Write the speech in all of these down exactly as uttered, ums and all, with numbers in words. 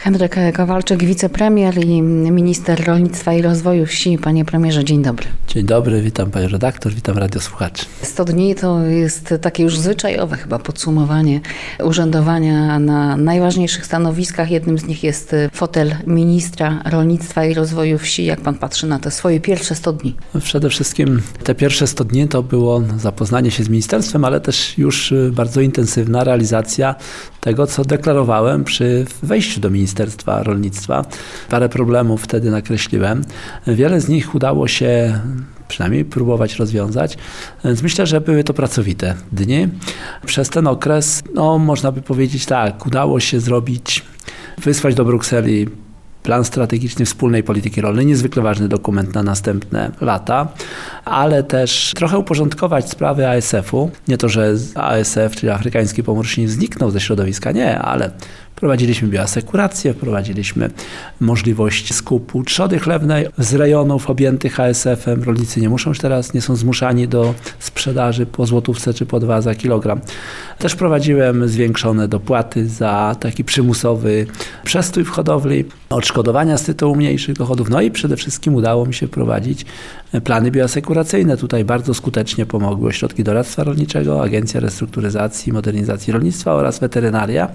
Henryk Kowalczyk, wicepremier i minister rolnictwa i rozwoju wsi. Panie premierze, dzień dobry. Dzień dobry, witam panią redaktor, witam radiosłuchaczy. sto dni to jest takie już zwyczajowe chyba podsumowanie urzędowania na najważniejszych stanowiskach. Jednym z nich jest fotel ministra rolnictwa i rozwoju wsi. Jak pan patrzy na te swoje pierwsze sto dni? Przede wszystkim te pierwsze sto dni to było zapoznanie się z ministerstwem, ale też już bardzo intensywna realizacja tego, co deklarowałem przy wejściu do Ministerstwa Rolnictwa. Parę problemów wtedy nakreśliłem. Wiele z nich udało się przynajmniej próbować rozwiązać, więc myślę, że były to pracowite dni. Przez ten okres, no można by powiedzieć tak, udało się zrobić, wysłać do Brukseli plan strategiczny wspólnej polityki rolnej, niezwykle ważny dokument na następne lata, ale też trochę uporządkować sprawy A S F-u. Nie to, że A S F, czyli afrykański pomór świń, zniknął ze środowiska, nie, ale wprowadziliśmy bioasekurację, wprowadziliśmy możliwość skupu trzody chlewnej z rejonów objętych A S F-em. Rolnicy nie muszą już teraz, nie są zmuszani do sprzedaży po złotówce czy po dwa za kilogram. Też wprowadziłem zwiększone dopłaty za taki przymusowy przestój w hodowli, odszkodowania z tytułu mniejszych dochodów. No i przede wszystkim udało mi się wprowadzić plany bioasekuracyjne. Tutaj bardzo skutecznie pomogły ośrodki doradztwa rolniczego, Agencja Restrukturyzacji i Modernizacji Rolnictwa oraz weterynaria.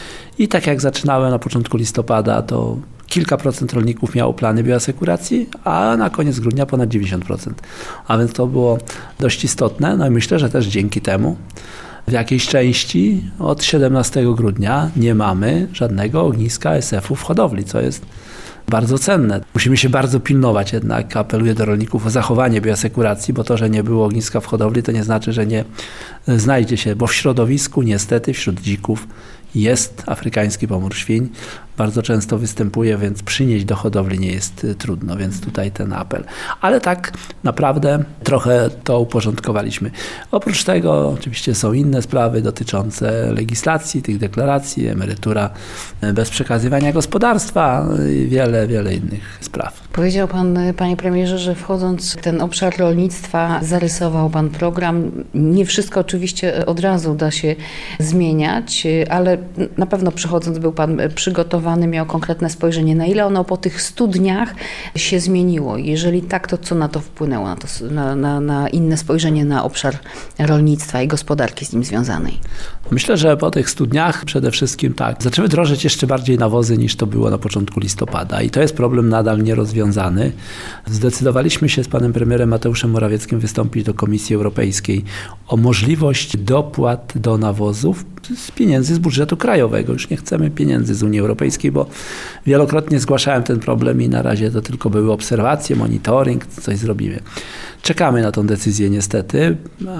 I tak jak zaczynałem na początku listopada, to kilka procent rolników miało plany bioasekuracji, a na koniec grudnia ponad dziewięćdziesiąt procent. A więc to było dość istotne. No i myślę, że też dzięki temu w jakiejś części od siedemnastego grudnia nie mamy żadnego ogniska A S F-u w hodowli, co jest bardzo cenne. Musimy się bardzo pilnować jednak. Apeluję do rolników o zachowanie bioasekuracji, bo to, że nie było ogniska w hodowli, to nie znaczy, że nie znajdzie się, bo w środowisku niestety wśród dzików jest afrykański pomór świń. Bardzo często występuje, więc przynieść do hodowli nie jest trudno, więc tutaj ten apel. Ale tak naprawdę trochę to uporządkowaliśmy. Oprócz tego oczywiście są inne sprawy dotyczące legislacji, tych deklaracji, emerytura bez przekazywania gospodarstwa i wiele, wiele innych spraw. Powiedział pan, panie premierze, że wchodząc w ten obszar rolnictwa zarysował pan program. Nie wszystko oczywiście od razu da się zmieniać, ale na pewno przychodząc był pan przygotowany, miał konkretne spojrzenie, na ile ono po tych stu dniach się zmieniło. Jeżeli tak, to co na to wpłynęło, na, to, na, na, na inne spojrzenie na obszar rolnictwa i gospodarki z nim związanej? Myślę, że po tych stu dniach przede wszystkim tak, zaczęły drożyć jeszcze bardziej nawozy niż to było na początku listopada i to jest problem nadal nierozwiązany. Zdecydowaliśmy się z panem premierem Mateuszem Morawieckim wystąpić do Komisji Europejskiej o możliwość dopłat do nawozów z pieniędzy z budżetu krajowego. Już nie chcemy pieniędzy z Unii Europejskiej, bo wielokrotnie zgłaszałem ten problem i na razie to tylko były obserwacje, monitoring, coś zrobimy. Czekamy na tą decyzję niestety,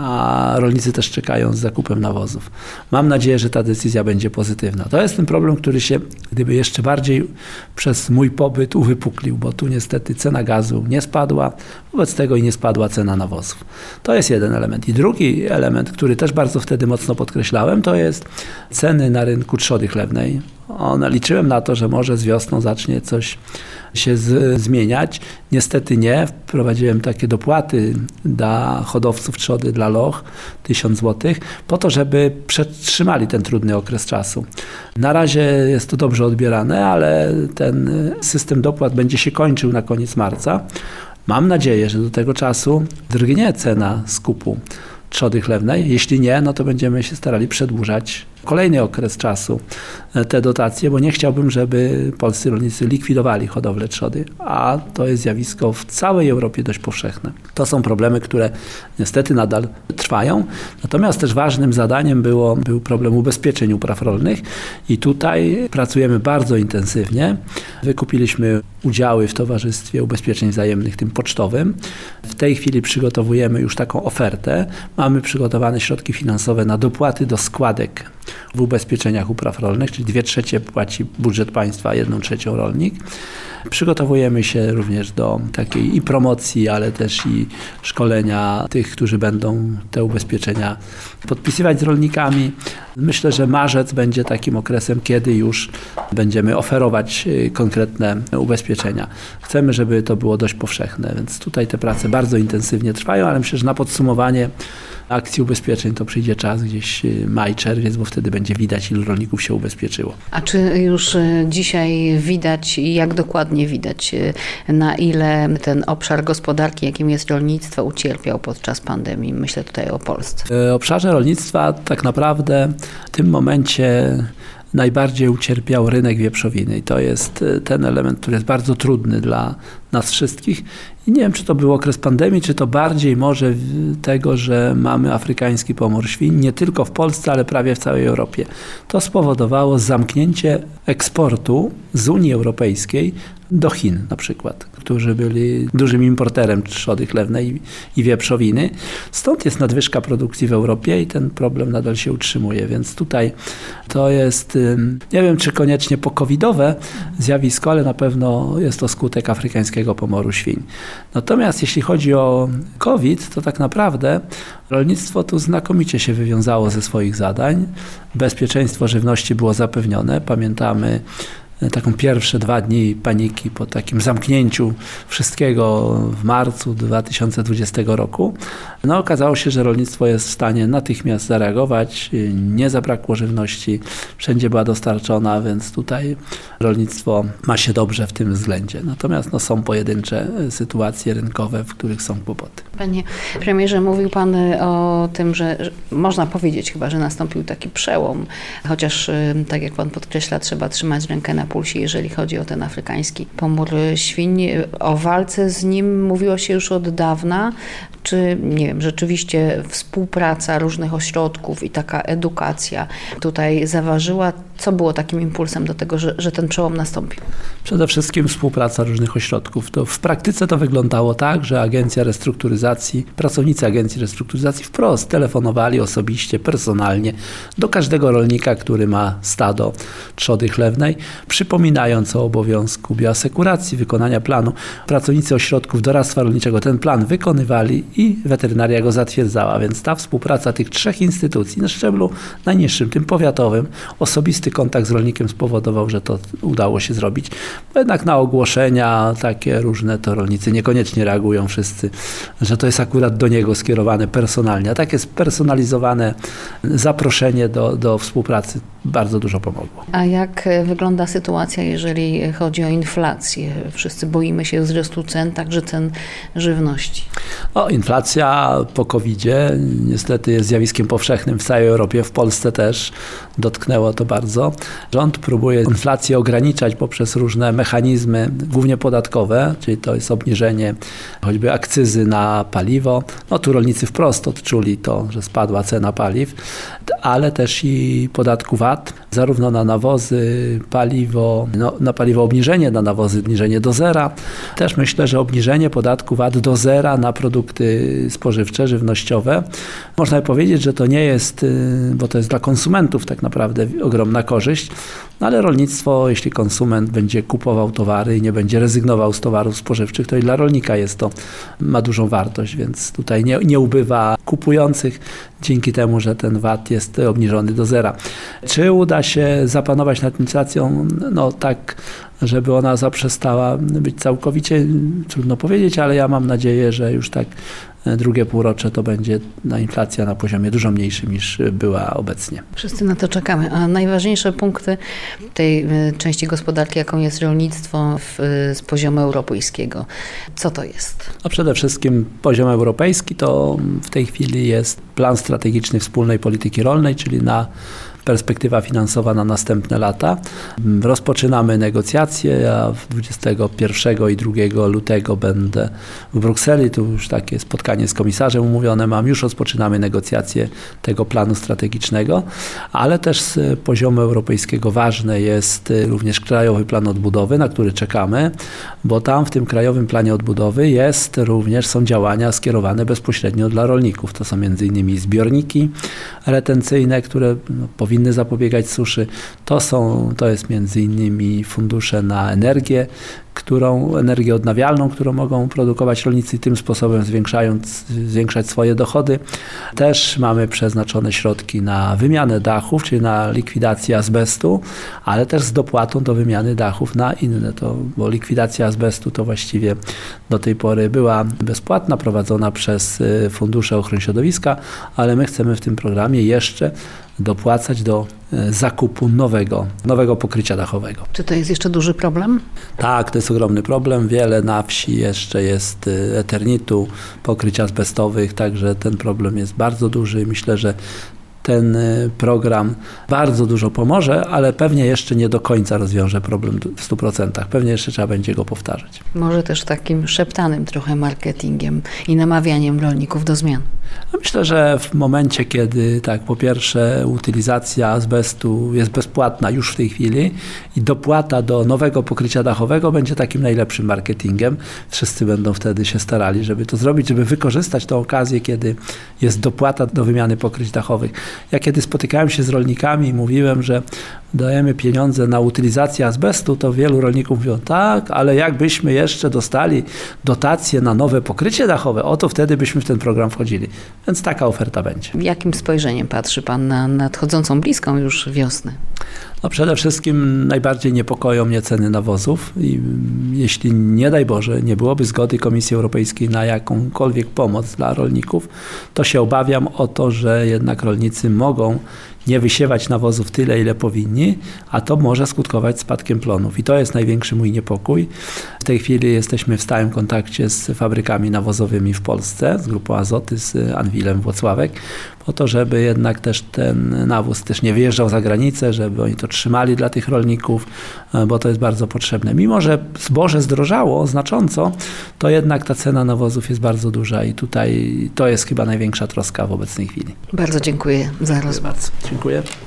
a rolnicy też czekają z zakupem nawozów. Mam nadzieję, że ta decyzja będzie pozytywna. To jest ten problem, który się gdyby jeszcze bardziej przez mój pobyt uwypuklił, bo tu niestety cena gazu nie spadła, wobec tego i nie spadła cena nawozów. To jest jeden element. I drugi element, który też bardzo wtedy mocno podkreślałem, to jest ceny na rynku trzody chlewnej. One, liczyłem na to, że może z wiosną zacznie coś się z, zmieniać. Niestety nie. Wprowadziłem takie dopłaty dla hodowców trzody, dla loch, tysiąc złotych, po to, żeby przetrzymali ten trudny okres czasu. Na razie jest to dobrze odbierane, ale ten system dopłat będzie się kończył na koniec marca. Mam nadzieję, że do tego czasu drgnie cena skupu trzody chlewnej. Jeśli nie, no to będziemy się starali przedłużać kolejny okres czasu te dotacje, bo nie chciałbym, żeby polscy rolnicy likwidowali hodowlę trzody, a to jest zjawisko w całej Europie dość powszechne. To są problemy, które niestety nadal trwają. Natomiast też ważnym zadaniem było, był problem ubezpieczeń upraw rolnych i tutaj pracujemy bardzo intensywnie. Wykupiliśmy udziały w Towarzystwie Ubezpieczeń Wzajemnych, tym pocztowym. W tej chwili przygotowujemy już taką ofertę. Mamy przygotowane środki finansowe na dopłaty do składek w ubezpieczeniach upraw rolnych, czyli dwie trzecie płaci budżet państwa, a jedną trzecią rolnik. Przygotowujemy się również do takiej i promocji, ale też i szkolenia tych, którzy będą te ubezpieczenia podpisywać z rolnikami. Myślę, że marzec będzie takim okresem, kiedy już będziemy oferować konkretne ubezpieczenia. Chcemy, żeby to było dość powszechne, więc tutaj te prace bardzo intensywnie trwają, ale myślę, że na podsumowanie akcji ubezpieczeń to przyjdzie czas gdzieś maj, czerwiec, bo wtedy będzie widać, ilu rolników się ubezpieczyło. A czy już dzisiaj widać i jak dokładnie widać, na ile ten obszar gospodarki, jakim jest rolnictwo, ucierpiał podczas pandemii? Myślę tutaj o Polsce. W obszarze rolnictwa tak naprawdę w tym momencie najbardziej ucierpiał rynek wieprzowiny i to jest ten element, który jest bardzo trudny dla nas wszystkich. I nie wiem, czy to był okres pandemii, czy to bardziej może tego, że mamy afrykański pomór świń, nie tylko w Polsce, ale prawie w całej Europie. To spowodowało zamknięcie eksportu z Unii Europejskiej do Chin na przykład, którzy byli dużym importerem trzody chlewnej i wieprzowiny. Stąd jest nadwyżka produkcji w Europie i ten problem nadal się utrzymuje, więc tutaj to jest, nie wiem, czy koniecznie pokowidowe zjawisko, ale na pewno jest to skutek afrykańskiego pomoru świń. Natomiast jeśli chodzi o COVID, to tak naprawdę rolnictwo tu znakomicie się wywiązało ze swoich zadań. Bezpieczeństwo żywności było zapewnione. Pamiętamy taką pierwsze dwa dni paniki po takim zamknięciu wszystkiego w marcu dwa tysiące dwudziestego roku. No, okazało się, że rolnictwo jest w stanie natychmiast zareagować. Nie zabrakło żywności, wszędzie była dostarczona, więc tutaj rolnictwo ma się dobrze w tym względzie. Natomiast no, są pojedyncze sytuacje rynkowe, w których są kłopoty. Panie premierze, mówił Pan o tym, że, że można powiedzieć chyba, że nastąpił taki przełom, chociaż tak jak Pan podkreśla, trzeba trzymać rękę na pulsie, jeżeli chodzi o ten afrykański pomór świń. O walce z nim mówiło się już od dawna. Czy, nie wiem, rzeczywiście współpraca różnych ośrodków i taka edukacja tutaj zaważyła? Co było takim impulsem do tego, że, że ten przełom nastąpił? Przede wszystkim współpraca różnych ośrodków. To w praktyce to wyglądało tak, że Agencja Restrukturyzacji, pracownicy Agencji Restrukturyzacji wprost telefonowali osobiście, personalnie do każdego rolnika, który ma stado trzody chlewnej, przypominając o obowiązku bioasekuracji, wykonania planu. Pracownicy ośrodków doradztwa rolniczego ten plan wykonywali i weterynaria go zatwierdzała, więc ta współpraca tych trzech instytucji na szczeblu najniższym, tym powiatowym, osobisty kontakt z rolnikiem spowodował, że to udało się zrobić. Bo jednak na ogłoszenia takie różne to rolnicy niekoniecznie reagują wszyscy, że to jest akurat do niego skierowane personalnie. A takie spersonalizowane zaproszenie do, do współpracy bardzo dużo pomogło. A jak wygląda sytuacja, jeżeli chodzi o inflację? Wszyscy boimy się wzrostu cen, także cen żywności. O, inflacja po kowidzie niestety jest zjawiskiem powszechnym w całej Europie, w Polsce też dotknęło to bardzo. Rząd próbuje inflację ograniczać poprzez różne mechanizmy, głównie podatkowe, czyli to jest obniżenie choćby akcyzy na paliwo. No tu rolnicy wprost odczuli to, że spadła cena paliw, ale też i podatku V A T, zarówno na nawozy, paliwo, no, na paliwo obniżenie, na nawozy obniżenie do zera. Też myślę, że obniżenie podatku V A T do zera na produkty spożywcze, żywnościowe. Można powiedzieć, że to nie jest, bo to jest dla konsumentów tak naprawdę ogromna korzyść, no ale rolnictwo, jeśli konsument będzie kupował towary i nie będzie rezygnował z towarów spożywczych, to i dla rolnika jest to, ma dużą wartość, więc tutaj nie, nie ubywa kupujących dzięki temu, że ten V A T jest obniżony do zera. Czy uda się zapanować nad inflacją? No tak, żeby ona zaprzestała być całkowicie, trudno powiedzieć, ale ja mam nadzieję, że już tak drugie półrocze to będzie na inflacja na poziomie dużo mniejszym niż była obecnie. Wszyscy na to czekamy. A najważniejsze punkty tej części gospodarki, jaką jest rolnictwo w, z poziomu europejskiego, co to jest? No przede wszystkim poziom europejski to w tej chwili jest plan strategiczny wspólnej polityki rolnej, czyli na perspektywa finansowa na następne lata. Rozpoczynamy negocjacje. Ja dwudziestego pierwszego i drugiego lutego będę w Brukseli. Tu już takie spotkanie z komisarzem umówione mam. Już rozpoczynamy negocjacje tego planu strategicznego, ale też z poziomu europejskiego ważne jest również Krajowy Plan Odbudowy, na który czekamy, bo tam w tym Krajowym Planie Odbudowy jest również, są działania skierowane bezpośrednio dla rolników. To są między innymi zbiorniki retencyjne, które no, powinny powinny zapobiegać suszy. To są, to jest między innymi fundusze na energię, którą, energię odnawialną, którą mogą produkować rolnicy i tym sposobem zwiększając, zwiększać swoje dochody. Też mamy przeznaczone środki na wymianę dachów, czyli na likwidację azbestu, ale też z dopłatą do wymiany dachów na inne, to, bo likwidacja azbestu to właściwie do tej pory była bezpłatna, prowadzona przez fundusze ochrony środowiska, ale my chcemy w tym programie jeszcze dopłacać do zakupu nowego, nowego pokrycia dachowego. Czy to jest jeszcze duży problem? Tak, to jest ogromny problem. Wiele na wsi jeszcze jest eternitu, pokryć azbestowych, także ten problem jest bardzo duży. Myślę, że ten program bardzo dużo pomoże, ale pewnie jeszcze nie do końca rozwiąże problem w stu procentach. Pewnie jeszcze trzeba będzie go powtarzać. Może też takim szeptanym trochę marketingiem i namawianiem rolników do zmian. Myślę, że w momencie, kiedy tak, po pierwsze utylizacja azbestu jest bezpłatna już w tej chwili i dopłata do nowego pokrycia dachowego będzie takim najlepszym marketingiem. Wszyscy będą wtedy się starali, żeby to zrobić, żeby wykorzystać tę okazję, kiedy jest dopłata do wymiany pokryć dachowych. Ja kiedy spotykałem się z rolnikami i mówiłem, że dajemy pieniądze na utylizację azbestu, to wielu rolników mówiło, tak, ale jakbyśmy jeszcze dostali dotacje na nowe pokrycie dachowe, oto wtedy byśmy w ten program wchodzili. Więc taka oferta będzie. Jakim spojrzeniem patrzy Pan na nadchodzącą bliską już wiosnę? No przede wszystkim najbardziej niepokoją mnie ceny nawozów i jeśli nie daj Boże nie byłoby zgody Komisji Europejskiej na jakąkolwiek pomoc dla rolników, to się obawiam o to, że jednak rolnicy mogą nie wysiewać nawozów tyle, ile powinni, a to może skutkować spadkiem plonów. I to jest największy mój niepokój. W tej chwili jesteśmy w stałym kontakcie z fabrykami nawozowymi w Polsce, z grupą Azoty, z Anwilem Włocławek, po to, żeby jednak też ten nawóz też nie wyjeżdżał za granicę, żeby oni to trzymali dla tych rolników, bo to jest bardzo potrzebne. Mimo że zboże zdrożało znacząco, to jednak ta cena nawozów jest bardzo duża i tutaj to jest chyba największa troska w obecnej chwili. Bardzo dziękuję za rozmowę. Dziękuję.